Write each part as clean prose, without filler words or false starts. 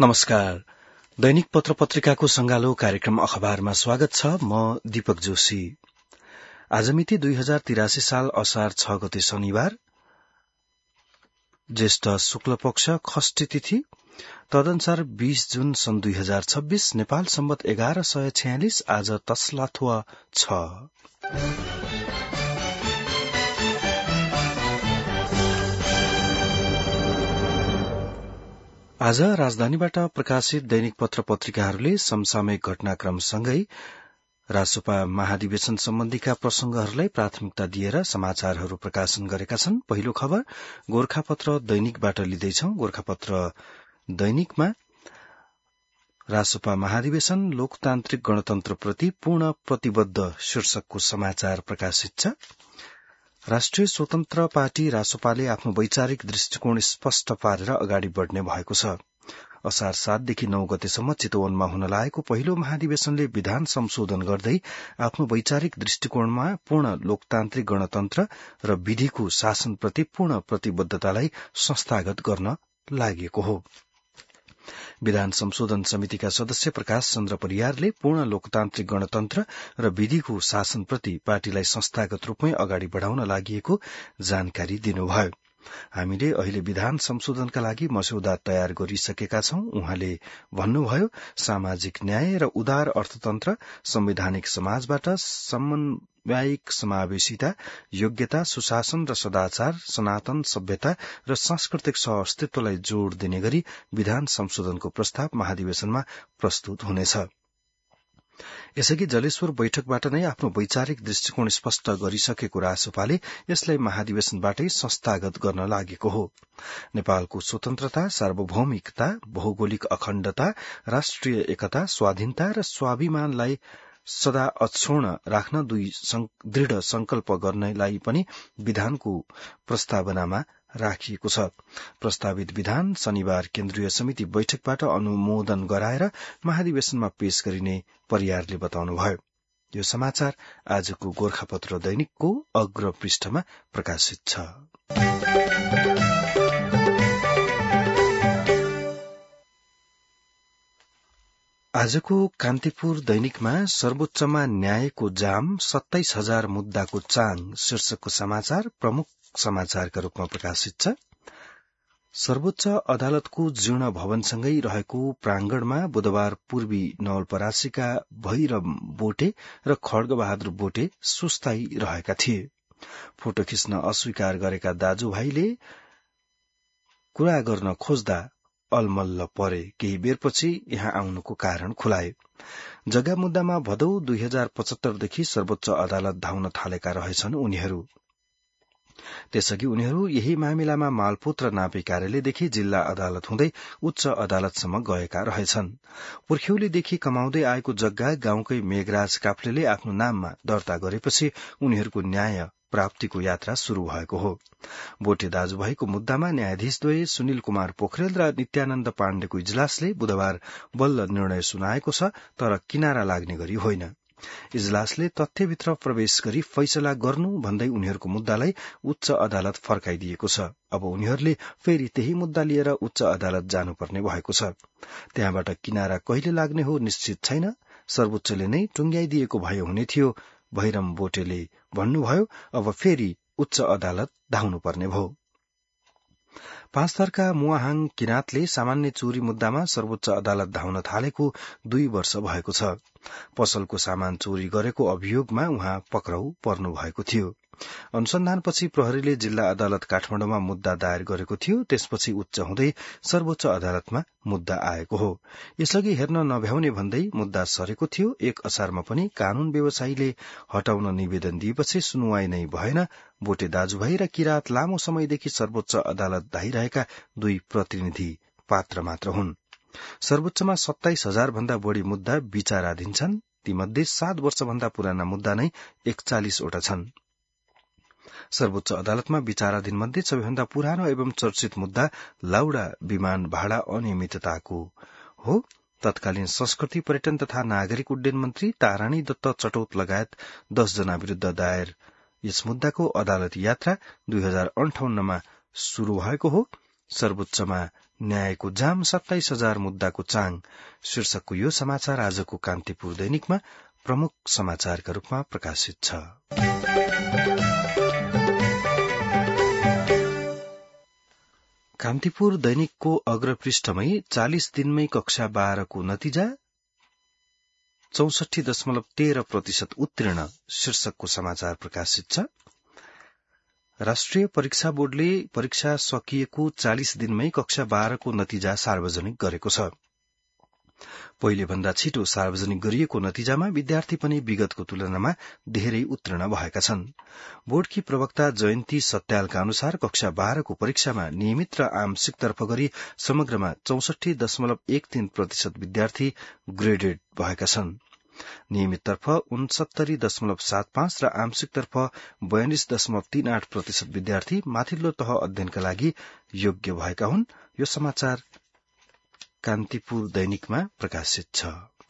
नमस्कार। दैनिक पत्र पत्रिकाको संगालो कार्यक्रम अखबारमा स्वागत छ। म दीपक जोशी। आज मिति 2083 साल असार 6 गते शनिबार, ज्येष्ठ शुक्ल पक्ष, खष्टी तिथि, तदनुसार 20 जुन सन् 2026, नेपाल सम्वत 1146, आज तस्लाथुवा छ। आज राजधानीबाट प्रकाशित दैनिक पत्र पत्रिकाहरूले समसामयिक घटनाक्रमसँगै रासोपा महाधिवेशन सम्बन्धीका प्रसंगहरूलाई प्राथमिकता दिएर समाचारहरू प्रकाशन गरेका छन्। पहिलो खबर गोरखापत्र दैनिकबाट लिँदैछौ। गोरखापत्र दैनिकमा रासोपा महाधिवेशन लोकतान्त्रिक गणतन्त्रप्रति पूर्ण प्रतिबद्ध शीर्षकको समाचार प्रकाशित छ। राष्ट्रिय स्वतन्त्र पार्टी रासोपाले आफ्नो वैचारिक दृष्टिकोण स्पष्ट पारेर अगाडि बढ़ने भएको छ। असार 7 देखि 9 गतेसम्म चितवनमा हुन लागेको पहिलो महाधिवेशनले विधान संशोधन गर्दै आफ्नो वैचारिक दृष्टिकोणमा पूर्ण लोकतान्त्रिक गणतन्त्र र विधिको शासनप्रति पूर्ण प्रतिबद्धतालाई संस्थागत गर्न लागेको हो। विधान संशोधन समितिका सदस्य प्रकाश चन्द्र परियारले पूर्ण लोकतान्त्रिक गणतन्त्र र विधिको शासनप्रति पार्टीलाई संस्थागत रूपमै अगाडि बढ़ाउन लागि जानकारी दिनुभयो। हामीले अहिले विधान संशोधनका लागि मस्यौदा तयार गरिसकेका छौं। उहाँले भन्नुभयो, सामाजिक न्याय र उदार अर्थतन्त्र, संवैधानिक समाजबाट समन्वयिक समावेशिता, योग्यता, सुशासन र सदाचार, सनातन सभ्यता र सांस्कृतिक सहअस्तित्वलाई जोड़ दिने गरी विधान संशोधनको प्रस्ताव महाधिवेशनमा प्रस्तुत हुनेछ। यसअघि जलेश्वर बैठकबाट नै आफ्नो वैचारिक दृष्टिकोण स्पष्ट गरिसकेको रासोपाले यसलाई महाधिवेशनबाटै संस्थागत गर्न लागेको हो। नेपालको स्वतन्त्रता, सार्वभौमिकता, भौगोलिक अखण्डता, राष्ट्रिय एकता, स्वाधीनता र स्वाभिमानलाई सदा अक्षुण्ण राख्न दुई दृढ़ संकल्प गर्नलाई पनि विधानको प्रस्तावनामा राखिएको छ। प्रस्तावित विधान शनिबार केन्द्रीय समिति बैठकबाट अनुमोदन गराएर महाधिवेशनमा पेश गरिने परियारले बताउनुभयो। यो समाचार आजको गोरखापत्र दैनिकको अग्र पृष्ठमा प्रकाशित छ। आजको कान्तिपुर दैनिकमा सर्वोच्चमा न्यायको जाम, 27,000 मुद्दाको चाङ शीर्षकको समाचार प्रमुख समाचारका रूपमा प्रकाशित छ। सर्वोच्च अदालतको जीर्ण भवनसँगै रहेको प्रांगणमा बुधबार पूर्वी नवलपरासीका भैरव बोटे र खड्गबहादुर बोटे सुस्ताई रहेका थिए। फोटो खिच्न अस्वीकार गरेका दाजुभाइले कुरा गर्न खोज्दा अलमल्ल परे। केही बेरपछि यहाँ आउनुको कारण खुलाए। जग्गा मुद्दामा भदौ 2075 देखि सर्वोच्च अदालत धाउन थालेका रहेछन् उनीहरू। त्यसअघि उनीहरू यही मामिलामा मालपोत र नापी कार्यालयदेखि जिल्ला अदालत हुँदै उच्च अदालतसम्म गएका रहेछन्। पुर्ख्यौलीदेखि कमाउँदै आएको जग्गा गाउँकै मेघराज काफ्लेले आफ्नो नाममा दर्ता गरेपछि उनीहरूको न्याय प्राप्तिको यात्रा शुरू भएको हो। बोटे दाजुभाइको मुद्दामा न्यायाधीशद्वय सुनिल कुमार पोखरेल र नित्यानन्द पाण्डेको इजलासले बुधबार बल्ल निर्णय सुनाएको छ, तर किनारा लाग्ने गरी होइन। इजलासले तथ्यभित्र प्रवेश गरी फैसला गर्नु भन्दै उनीहरूको मुद्दालाई उच्च अदालत फर्काइदिएको छ। अब उनीहरूले फेरि त्यही मुद्दा लिएर उच्च अदालत जानुपर्ने भएको छ। त्यहाँबाट किनारा कहिले लाग्ने हो निश्चित छैन। सर्वोच्चले नै टुंग्याइदिएको भए हुने थियो, भैरम बोटेले भन्नुभयो। अब फेरि उच्च अदालत धाउनुपर्ने भयो। पाँचथरका मुवाहाङ किराँतले सामान्य चोरी मुद्दामा सर्वोच्च अदालत धाउन थालेको 2 वर्ष भएको छ। पसलको सामान चोरी गरेको अभियोगमा उहाँ पक्राउ पर्नु भएको थियो। अनुसन्धानपछि प्रहरीले जिल्ला अदालत काठमाडौँमा मुद्दा दायर गरेको थियो। त्यसपछि उच्च हुँदै सर्वोच्च अदालतमा मुद्दा आएको हो। यसअघि हेर्न नभ्याउने भन्दै मुद्दा सरेको थियो। 1 असारमा पनि कानून व्यवसायीले हटाउन निवेदन दिएपछि सुनुवाई नै भएन। बोटे दाजुभाइ र किराँत लामो समयदेखि सर्वोच्च अदालत धाइरहेका 2 प्रतिनिधि पात्र मात्र हुन्। सर्वोच्चमा 27,000 भन्दा बढ़ी मुद्दा विचाराधीन छन्। तीमध्ये 7 वर्षभन्दा पुराना मुद्दा नै 41 वटा छन्। सर्वोच्च अदालतमा विचाराधीन मध्ये सबैभन्दा पुरानो एवं चर्चित मुद्दा लाउडा विमान भाडा अनियमितताको हो। तत्कालीन संस्कृति पर्यटन तथा नागरिक उड्डयन मन्त्री ताराणी दत्त चटौत लगायत 10 जना विरूद्ध दायर यस मुद्दाको अदालती यात्रा 2058 मा शुरू भएको हो। सर्वोच्चमा न्यायको जाम 27,000 मुद्दाको चाङ शीर्षकको यो समाचार आजको कान्तिपुर दैनिकमा प्रमुख समाचारका रूपमा प्रकाशित छ। कान्तिपुर दैनिकको अग्रपृष्ठमै 40 दिनमै कक्षा 12 को नतिजा 64.13% उत्तीर्ण शीर्षकको समाचार प्रकाशित छ। राष्ट्रिय परीक्षा बोर्डले परीक्षा सकिएको 40 दिनमै कक्षा 12 को नतिजा सार्वजनिक गरेको छ। पहिले भन्दा छिटो सार्वजनिक गरिएको नतिजामा विद्यार्थी पनि विगतको तुलनामा धेरै उत्तीर्ण भएका छन्। बोर्डकी प्रवक्ता जयन्ती सत्यालका अनुसार कक्षा 12 को परीक्षामा नियमित र आंशिकतर्फ गरी समग्रमा 64.13% विद्यार्थी ग्रेडेड भएका छन्। नियमिततर्फ 69.75 र आंशिकतर्फ 42.38% विद्यार्थी माथिल्लो तह अध्ययनका लागि योग्य भएका हुन्। यो समाचार कान्तिपुर दैनिकमा प्रकाशित छ।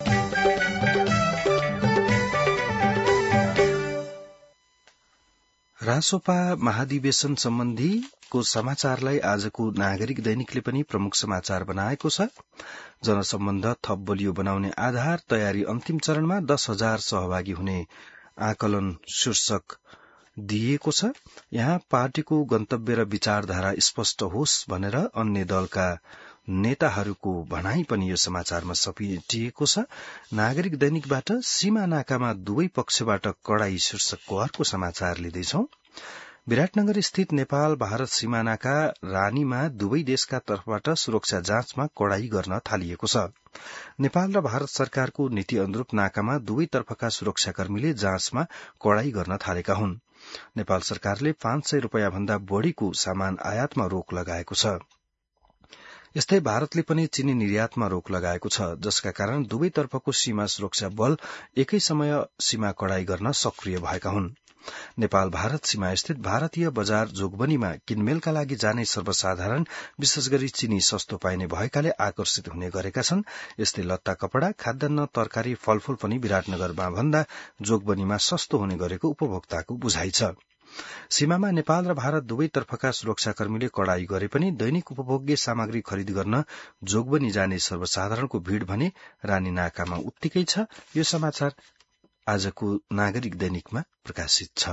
रासोपा महाधिवेशन सम्बन्धीको समाचारलाई आजको नागरिक दैनिकले पनि प्रमुख समाचार बनाएको छ। जनसम्बन्ध थप बलियो बनाउने आधार तयारी अन्तिम चरणमा 10,000 सहभागी हुने आकलन शीर्षक दिइएको छ। यहाँ पार्टीको गन्तव्य र विचारधारा स्पष्ट होस् भनेर अन्य दलका नेताहरूको भनाई पनि यो समाचारमा समेटिएको छ। नागरिक दैनिकबाट सीमा नाकामा दुवै पक्षबाट कडाई शीर्षकको अर्को समाचार लिँदैछौं। विराटनगर स्थित नेपाल भारत सीमानाका रानीमा दुवै देशका तर्फबाट सुरक्षा जाँचमा कडाई गर्न थालिएको छ। नेपाल र भारत सरकारको नीति अनुरूप नाकामा दुवै तर्फका सुरक्षाकर्मीले जाँचमा कडाई गर्न थालेका हुन्। नेपाल सरकारले 500 रूपियाँ भन्दा बढ़ीको सामान आयातमा रोक लगाएको छ। यस्तै भारतले पनि चिनी निर्यातमा रोक लगाएको छ, जसका कारण दुवै तर्फको सीमा सुरक्षा बल एकै समय सीमा कडाई गर्न सक्रिय भएका हुन्। नेपाल भारत सीमा स्थित भारतीय बजार जोगबनीमा किनमेलका लागि जाने सर्वसाधारण विशेष गरी चिनी सस्तो पाइने भएकाले आकर्षित हुने गरेका छन्। यस्तै लत्ता कपड़ा खाद्यान्न तरकारी फलफूल पनि विराटनगरमा भन्दा जोगबनीमा सस्तो हुने गरेको उपभोक्ताको बुझाइ छ। सीमामा नेपाल र भारत दुवै तर्फका सुरक्षाकर्मीले कडाई गरे पनि दैनिक उपभोग्य सामग्री खरिद गर्न जोगबनी जाने सर्वसाधारणको भीड़ भने रानी नाकामा उत्तिकै छ। यो समाचार आजको नागरिक दैनिकमा प्रकाशित छ।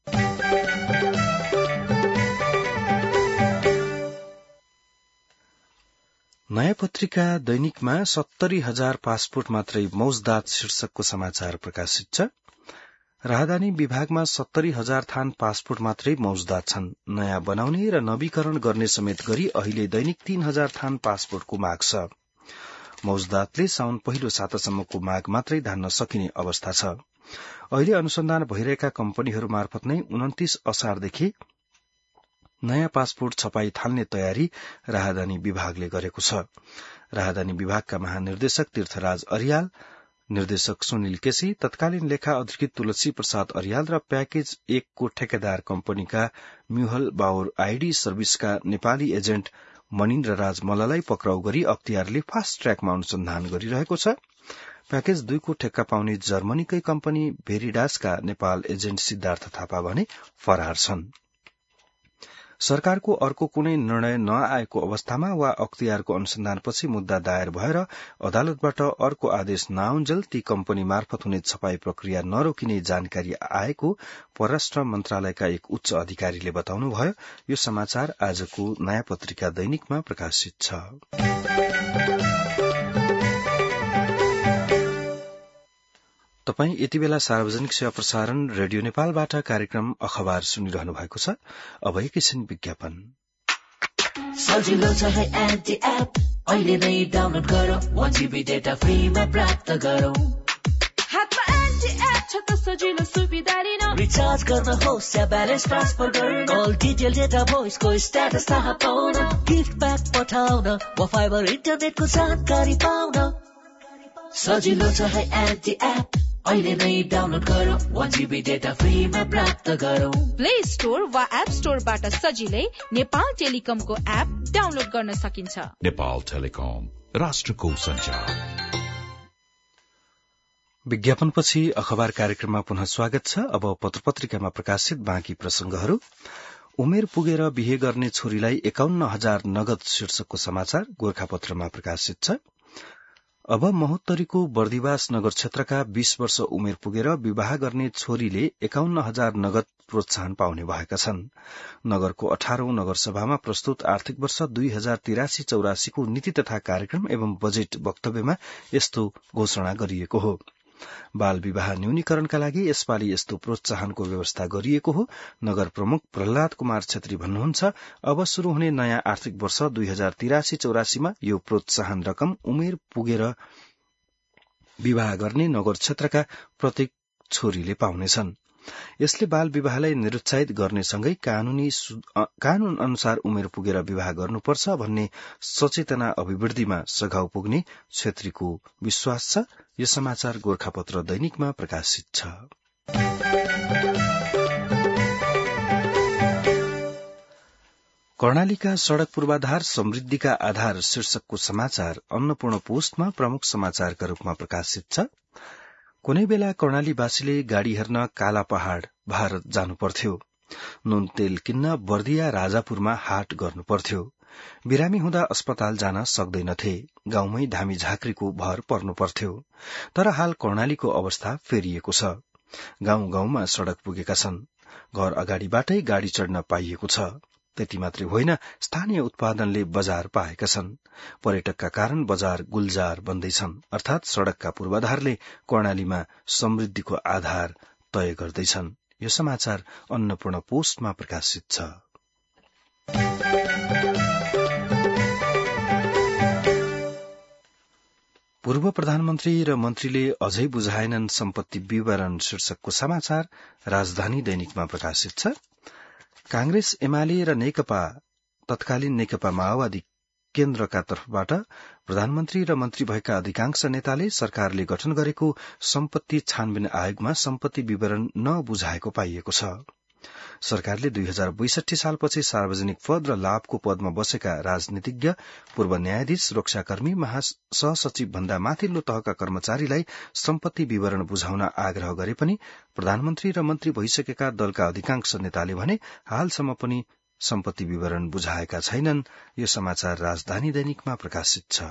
नयाँ पत्रिका दैनिकमा 70,000 पासपोर्ट मात्रै मौजदात शीर्षकको समाचार प्रकाशित छ। राहदानी विभागमा 70,000 थान पासपोर्ट मात्रै मौजदात छन्। नयाँ बनाउने र नवीकरण गर्ने समेत गरी अहिले दैनिक 3,000 थान पासपोर्टको माग छ। मौजदातले साउन पहिलो सातासम्मको माग मात्रै धान्न सकिने अवस्था छ। अहिले अनुसन्धान भइरहेका कम्पनीहरू मार्फत नै 29 असारदेखि नयाँ पासपोर्ट छपाई थाल्ने तयारी राहदानी विभागले गरेको छ। राहदानी विभागका महानिर्देशक तीर्थराज अरियाल, निर्देशक सुनिल केसी, तत्कालीन लेखा अधिकृत तुलसी प्रसाद अरियाल र प्याकेज 1 को ठेकेदार कम्पनीका म्युहल बाउर आईडी सर्भिसका नेपाली एजेन्ट मनिन्द्र राज मल्ललाई पक्राउ गरी अख्तियारले फास्ट ट्र्याकमा अनुसन्धान गरिरहेको छ। प्याकेज 2 को ठेक्का पाउने जर्मनीकै कम्पनी भेरिडासका नेपाल एजेन्ट सिद्धार्थ थापा भने फरार छन्। सरकारको अर्को कुनै निर्णय नआएको अवस्थामा वा अख्तियारको अनुसन्धानपछि मुद्दा दायर भएर अदालतबाट अर्को आदेश नआउन्जेल ती कम्पनी मार्फत हुने छपाई प्रक्रिया नरोकिने जानकारी आएको परराष्ट्र मन्त्रालयका एक उच्च अधिकारीले बताउनुभयो। यो समाचार आजको नयाँ पत्रिका दैनिकमा प्रकाशित छ। तपाई यति बेला सार्वजनिक सेवा प्रसारण रेडियो नेपालबाट कार्यक्रम अखबार सुनिरहनु भएको छ। अब एकैछिन विज्ञापन। सजिलो छ है एन्टी एप, अहिले नै डाउनलोड गरौ, 1 GB डेटा फ्रीमा प्राप्त गरौ। हातमा एन्टी एप छ त सजिलो सुविधा लिन, रिचार्ज गर्न होस् या ब्यालेन्स ट्रान्सफर गर्न, कल डिटेल डेटा भोइसको स्ट्याटस थाहा पाउन, गिफ्ट प्याक पठाउन वा फाइबर इन्टरनेटको जानकारी पाउन सजिलो छ है एन्टी एप, अहिले नै डाउनलोड गरौ, 1 GB डेटा फ्रीमा प्राप्त गरौ। प्ले स्टोर वा एप स्टोरबाट सजिलै नेपाल टेलिकमको एप डाउनलोड गर्न सकिन्छ। नेपाल टेलिकम, राष्ट्रको सञ्चार। विज्ञापनपछि अखबार कार्यक्रममा पुनः स्वागत छ। अब पत्रपत्रिकामा प्रकाशित बाँकी प्रसंगहरू। उमेर पुगेर बिहे गर्ने छोरीलाई 51,000 नगद शीर्षकको समाचार गोरखापत्रमा प्रकाशित छ। अब महोत्तरीको बर्दिवास नगर क्षेत्रका 20 वर्ष उमेर पुगेर विवाह गर्ने छोरीले 51,000 नगद प्रोत्साहन पाउने भएका छन्। नगरको 18औं नगरसभामा प्रस्तुत आर्थिक वर्ष 2083-84 को नीति तथा कार्यक्रम एवं बजेट वक्तव्यमा यस्तो घोषणा गरिएको हो। बाल विवाह न्यूनीकरणका लागि यसपालि यस्तो प्रोत्साहनको व्यवस्था गरिएको हो। नगर प्रमुख प्रहलाद कुमार छेत्री भन्नुहुन्छ, अब शुरू हुने नयाँ आर्थिक वर्ष 2083-84 मा यो प्रोत्साहन रकम उमेर पुगेर विवाह गर्ने नगर क्षेत्रका प्रत्येक छोरीले पाउनेछन्। यसले बाल विवाहलाई निरुत्साहित गर्नेसँगै कानून अनुसार उमेर पुगेर विवाह गर्नुपर्छ भन्ने सचेतना अभिवृद्धिमा सघाउ पुग्ने छेत्रीको विश्वास छ। यो समाचार गोरखापत्र दैनिकमा प्रकाशित छ। कर्णालीका सड़क पूर्वाधार समृद्धिका आधार शीर्षकको समाचार अन्नपूर्ण पोस्टमा प्रमुख समाचारका रूपमा प्रकाशित छ। कुनै बेला कर्णालीवासीले गाड़ी हेर्न काला पहाड़ भारत जानु पर्थ्यो। नुन तेल किन्न बर्दिया राजापुरमा हाट गर्नु पर्थ्यो। बिरामी हुँदा अस्पताल जान सक्दैनथे। गाउँमै धामी झाँक्रीको भर पर्नु पर्थ्यो। तर हाल कर्णालीको अवस्था फेरिएको छ। गाउँ गाउँमा सड़क पुगेका छन्। घर अगाडिबाटै गाड़ी चढ़न पाइएको छ। त्यति मात्रै होइन, स्थानीय उत्पादनले बजार पाएका छन्। पर्यटकका कारण बजार गुल्जार बन्दैछन्। अर्थात सड़कका पूर्वाधारले कर्णालीमा समृद्धिको आधार तय गर्दैछन्। यो समाचार अन्नपूर्ण पोस्टमा प्रकाशित छ। पूर्व प्रधानमन्त्री र मन्त्रीले अझै बुझाएनन् सम्पत्ति विवरण शीर्षकको समाचार राजधानी दैनिकमा प्रकाशित छ। कांग्रेस, एमाले र नेकपा तत्कालीन नेकपा माओवादी केन्द्रका तर्फबाट प्रधानमन्त्री र मन्त्री भएका अधिकांश नेताले सरकारले गठन गरेको सम्पत्ति छानबिन आयोगमा सम्पत्ति विवरण नबुझाएको पाइएको छ। सरकारले 2062 सालपछि सार्वजनिक पद र लाभको पदमा बसेका राजनीतिज्ञ, पूर्व न्यायाधीश, रक्षाकर्मी, सहसचिव भन्दा माथिल्लो तहका कर्मचारीलाई सम्पत्ति विवरण बुझाउन आग्रह गरे पनि प्रधानमन्त्री र मन्त्री भइसकेका दलका अधिकांश नेताले भने हालसम्म पनि सम्पत्ति विवरण बुझाएका छैनन्। यो समाचार राजधानी दैनिकमा प्रकाशित छ।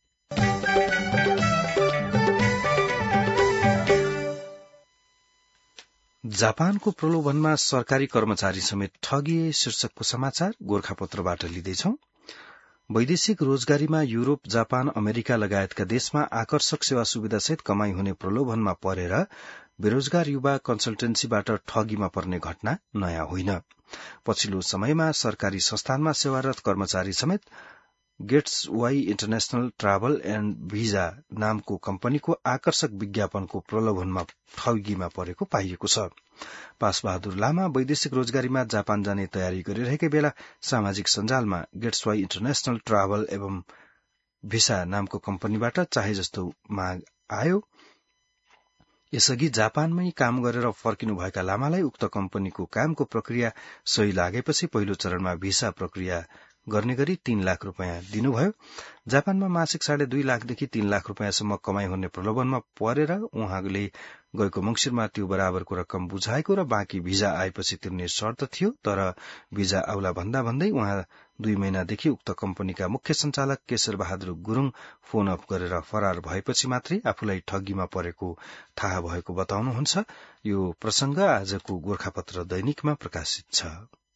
जापानको प्रलोभनमा सरकारी कर्मचारी समेत ठगिए शीर्षकको समाचार गोरखापत्रबाट लिँदैछौ। वैदेशिक रोजगारीमा युरोप, जापान, अमेरिका लगायतका देशमा आकर्षक सेवा सुविधासहित कमाई हुने प्रलोभनमा परेर बेरोजगार युवा कन्सल्टेन्सीबाट ठगीमा पर्ने घटना नयाँ होइन। पछिल्लो समयमा सरकारी संस्थानमा सेवारत कर्मचारी समेत Gates Way International Travel and Visa नामको कम्पनीको आकर्षक विज्ञापनको प्रलोभनमा ठगीमा परेको पाइएको छ। पासबहादुर लामा वैदेशिक रोजगारीमा जापान जाने तयारी गरिरहेकै बेला सामाजिक सञ्जालमा गेट्स वाई इन्टरनेशनल ट्राभल एवं भिसा नामको कम्पनीबाट चाहे जस्तो माग आयो। यसअघि जापानमै काम गरेर फर्किनुभएका लामालाई उक्त कम्पनीको कामको प्रक्रिया सही लागेपछि पहिलो चरणमा भिसा प्रक्रिया गर्ने गरी 3 लाख रूपियाँ दिनुभयो। जापानमा मासिक 2.5 लाखदेखि 3 लाख रूपियाँसम्म कमाई हुने प्रलोभनमा परेर उहाँले गएको मंसिरमा त्यो बराबरको रकम बुझाएको र बाँकी भिजा आएपछि तिर्ने शर्त थियो। तर भिजा आउला भन्दा भन्दै उहाँ 2 महिनादेखि उक्त कम्पनीका मुख्य संचालक केशर बहादुर गुरूङ फोन अफ गरेर फरार भएपछि मात्रै आफूलाई ठगीमा परेको थाहा भएको बताउनुहुन्छ। यो प्रसंग आजको गोरखापत्र दैनिकमा प्रकाशित छ।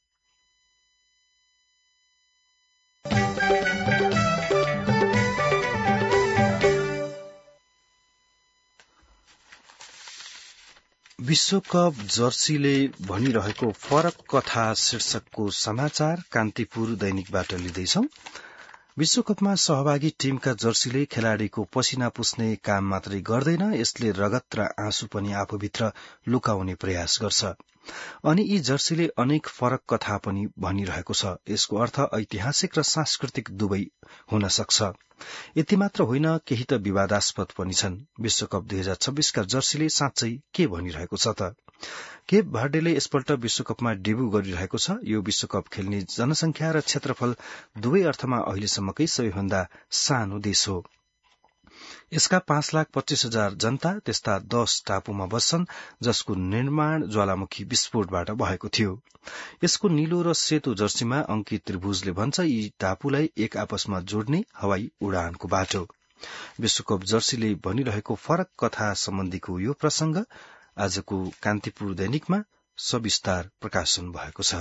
विश्वकप जर्सीले भनिरहेको फरक कथा शीर्षकको समाचार कान्तिपुर दैनिकबाट लिँदैछौ। विश्वकपमा सहभागी टीमका जर्सीले खेलाड़ीको पसिना पुस्ने काम मात्रै गर्दैन, यसले रगत र आँसु पनि आफूभित्र लुकाउने प्रयास गर्छ। अनि यी जर्सीले अनेक फरक कथा पनि भनिरहेको छ। यसको अर्थ ऐतिहासिक र सांस्कृतिक दुवै हुन सक्छ। यति मात्र होइन, केही त विवादास्पद पनि छन्। विश्वकप 2026 का जर्सीले साँच्चै के भनिरहेको छ त? केप भर्डेले यसपल्ट विश्वकपमा डेब्यू गरिरहेको छ। यो विश्वकप खेल्ने जनसंख्या र क्षेत्रफल दुवै अर्थमा अहिलेसम्मकै सबैभन्दा सानो देश हो। यसका 5,25,000 जनता त्यस्ता 10 टापुमा बस्छन् जसको निर्माण ज्वालामुखी विस्फोटबाट भएको थियो। यसको नीलो र सेतो जर्सीमा अंकित त्रिभुजले भन्छ यी टापुलाई एक आपसमा जोड्ने हवाई उडानको बाटो। विश्वकप जर्सीले भनिरहेको फरक कथा सम्बन्धीको यो प्रसंग आजको कान्तिपुर दैनिकमा सविस्तार प्रकाशन भएको छ।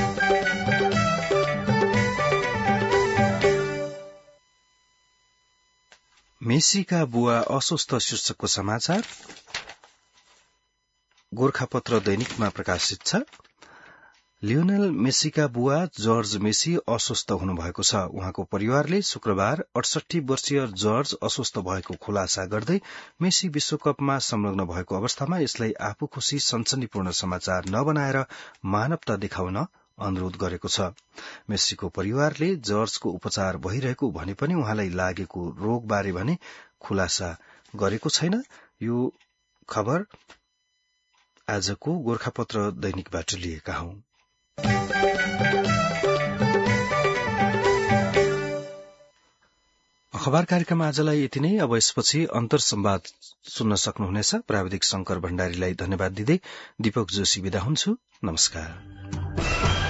मेसीका बुवा अस्वस्थ शीर्षकको समाचार गोरखापत्र दैनिकमा प्रकाशित छ। लियोनेल मेसीका बुवा जर्ज मेसी अस्वस्थ हुनुभएको छ। उहाँको परिवारले शुक्रबार 68 वर्षीय जर्ज अस्वस्थ भएको खुलासा गर्दै मेसी विश्वकपमा संलग्न भएको अवस्थामा यसलाई आफू खुशी सनसनीपूर्ण समाचार नबनाएर मानवता देखाउन अनुरोध गरेको छ। मेसीको परिवारले जर्जको उपचार भइरहेको भने पनि उहाँलाई लागेको रोगबारे भने खुलासा गरेको छैन। यो खबर आजको गोरखापत्र दैनिकबाट लिएका हौं। अखबार कार्यक्रम आजलाई यति नै। अब यसपछि अन्तर संवाद सुन्न सक्नुहुनेछ। प्राविधिक शंकर भण्डारीलाई धन्यवाद दिँदै दीपक जोशी विदा हुन्छु। नमस्कार।